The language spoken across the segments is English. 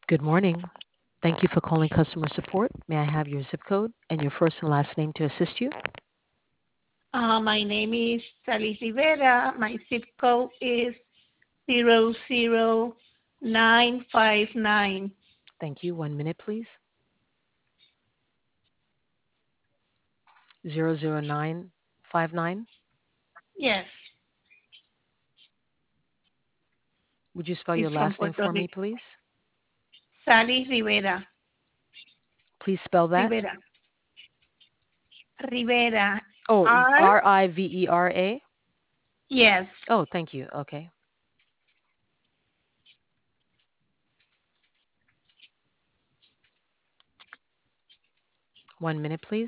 Good morning. Thank you for calling customer support. May I have your zip code and your first and last name to assist you? My name is Sally Rivera. My zip code is 00959. Thank you. 1 minute, please. 00959. Yes, Would you spell it's your from last name Puerto for me, Rico. please? Sally Rivera. Please spell that. Rivera. Rivera. Oh, R. Rivera. Yes. Oh, thank you. Okay. 1 minute, please.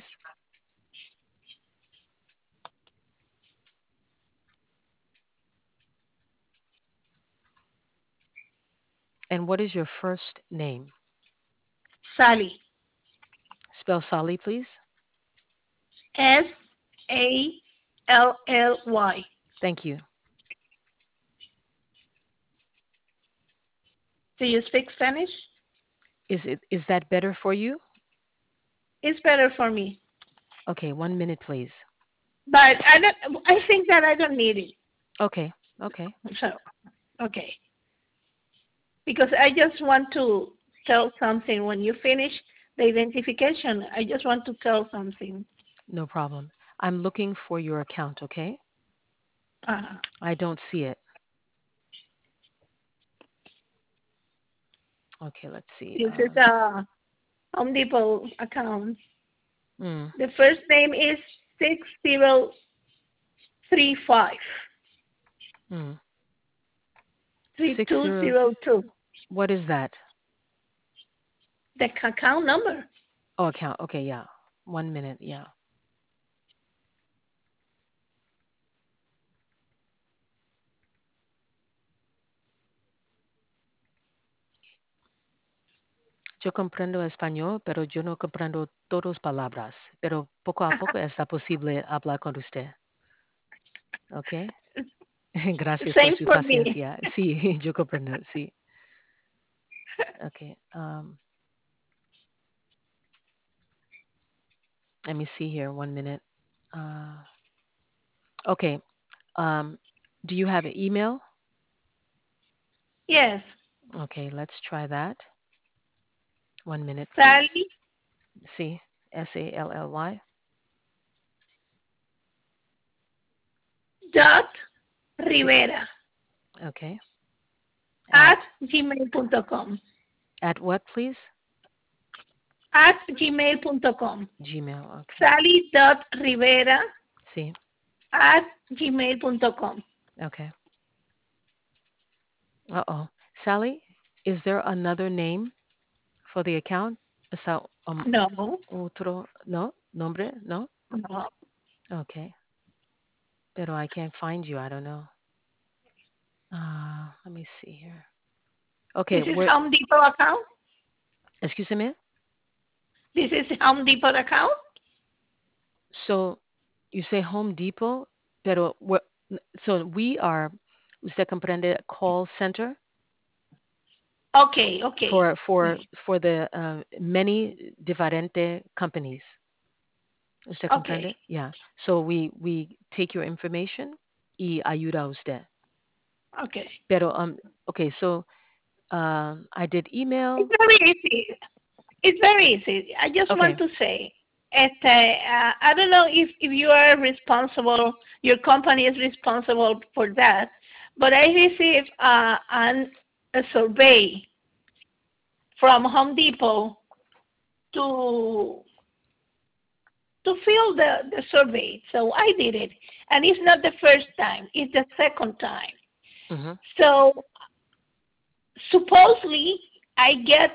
And what is your first name? Sally. Spell Sally, please. Sally. Thank you. Do you speak Spanish? Is that better for you? It's better for me. Okay, 1 minute, please. But I think that I don't need it. Okay, okay. So, okay. Because I just want to tell something. When you finish the identification, I just want to tell something. No problem. I'm looking for your account, okay? Uh, I don't see it. Okay, let's see. this is a Home Depot account. Mm, The first name is 6035 mm. three Six two zero. zero two. What is that? The account number. Oh, account. Okay, yeah. 1 minute, yeah. Yo comprendo español, pero yo no comprendo todas palabras. Pero poco a poco está posible hablar con usted. ¿Ok? Gracias por Same su for me. paciencia. Sí, yo comprendo, sí. Okay. Let me see here. 1 minute. Uh, okay. Um, do you have an email? Yes. Okay, let's try that. 1 minute, please. Sally See, Sally. dot See, Rivera okay. At at gmail.com. at what, please? At gmail.com. Gmail. Okay. Sally dot Rivera See, at gmail.com. okay. Uh-oh. Sally, is there another name for the account? So, No, otro, no, nombre, no. no. Okay. Pero I can't find you. I don't know. Let me see here. Okay, This is where? Home Depot account. Excuse me. This is Home Depot account. So you say Home Depot, pero so we are, usted comprende, call center Okay, okay. for the many diferente companies. ¿Usted Okay, comprende? Yeah. So we take your information y ayuda a usted. okay. Pero okay, so I did It's email. very easy. It's very easy. I just Okay. want to say, I don't know if you are responsible, your company is responsible for that, but I received a survey from Home Depot to to fill the survey. So I did it. And it's not the first time, it's the second time. Mhm. So supposedly I get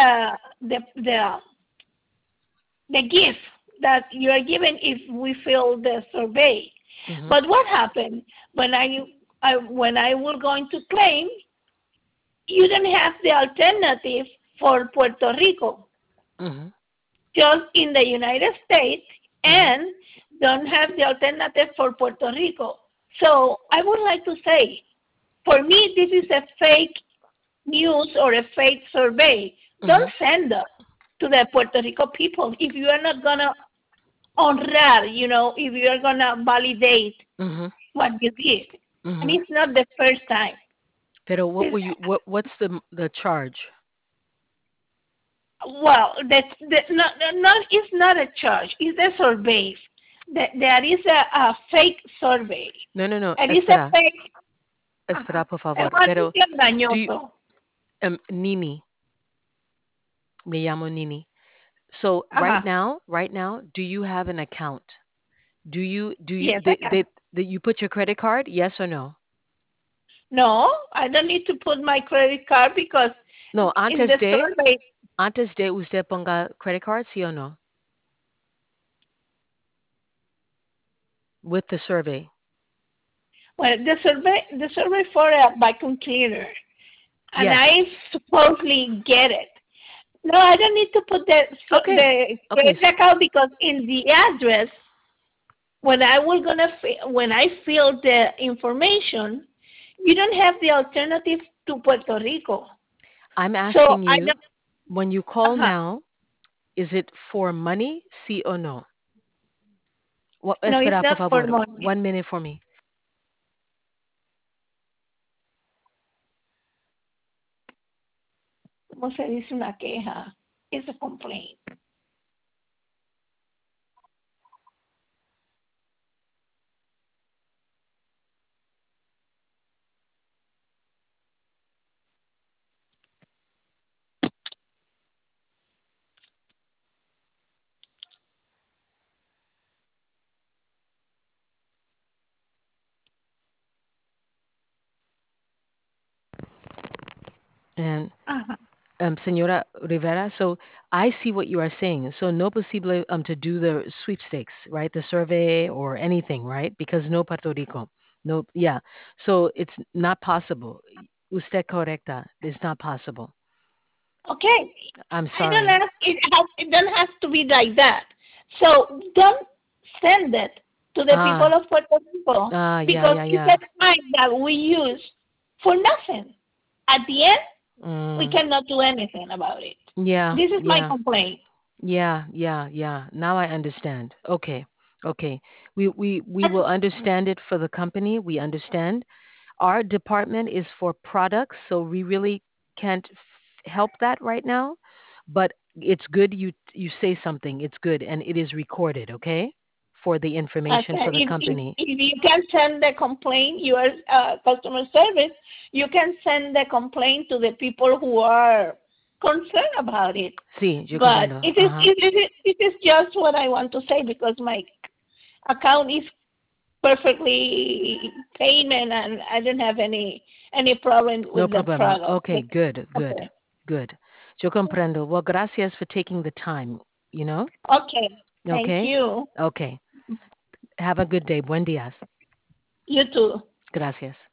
the gift that you are given if we fill the survey. Mhm. But what happened when when I was going to claim, you don't have the alternative for Puerto Rico, Mhm. just in the United States, Mhm. and don't have the alternative for Puerto Rico. So I would like to say, for me, this is a fake news or a fake survey. Mhm. Don't send them to the Puerto Rico people if you are not gonna honor, if you are gonna validate Mhm. what you did. And Mhm. it's not the first time. Pero what This, were you? What's the charge? well, not it's not a charge. It's a survey. There is a fake survey. No, no, no. It is a Espera, fake. espera, Ajá. por Es favor. un Pero anuncio do you, engañoso. Nini, me llamo Nini. So Ajá. right now, do you have an account? Do you Yes, I can. that you put your credit card? Yes or no? No, I don't need to put my credit card because No, in the survey, antes de usted ponga credit card, sí o no? With the survey. well, the survey for a vacuum cleaner, and Yes. I supposedly get it. No, I don't need to put Okay. the Okay. credit account because in the address when I fill the information, you don't have the alternative to Puerto Rico. I'm So asking I you, don't. when you call Uh-huh. now, is it for money? Sí or no? No, it's Espera, por not for favor. money. 1 minute for me. ¿Cómo se dice una queja? It's a complaint. And Uh-huh. Senora Rivera, so I see what you are saying. So no posible to do the sweepstakes, right? The survey or anything, right? Because no Puerto Rico. No, yeah. So it's not possible. Usted correcta. It's not possible. Okay. I'm I don't sorry. ask. It don't have to be like that. So don't send it to the people Ah, of Puerto Rico yeah, because yeah, it's yeah. a time that we use for nothing. At the end, we Mm, cannot do anything about it. yeah, This is my yeah. complaint. Yeah, yeah, yeah. Now I understand. Okay. Okay. We will And understand it for the company. We understand. Our department is for products, so we really can't help that right now, but it's good you say something. It's good and it is recorded, okay? For the information okay, for the company. if you can send the complaint, your customer service, you can send the complaint to the people who are concerned about it. Sí, yo But comprendo. Ajá. it is just what I want to say because my account is perfectly payment and I don't have any problem No with the problema. product. Okay, good, good, Okay. good. Yo comprendo. Well, gracias for taking the time, you know? Okay. Thank Okay? you. Okay. Have a good day. Buen días. You too. Gracias.